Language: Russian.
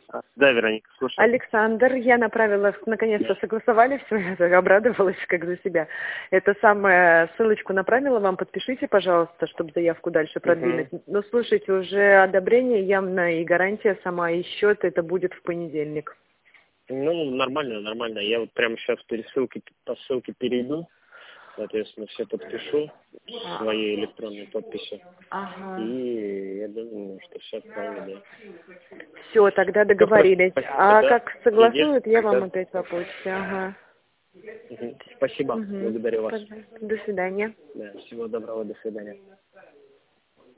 Да, Вероника, слушаю. Александр, я направила, наконец-то согласовали все, я так обрадовалась, как за себя. Это самое, ссылочку направила вам, подпишите, пожалуйста, чтобы заявку дальше продвинуть. Но слушайте, уже одобрение явно и гарантия сама, и счет, это будет в понедельник. Ну, нормально. Я вот прямо сейчас по ссылке перейду, соответственно, все подпишу своей электронной подписью. Ага. И я думаю, что все вполне, да. Все, тогда договорились. Спасибо, А да. как согласуют, я вам Тогда. опять по почте. Ага. Спасибо, благодарю вас. Пожалуйста. До свидания. Да, всего доброго, до свидания.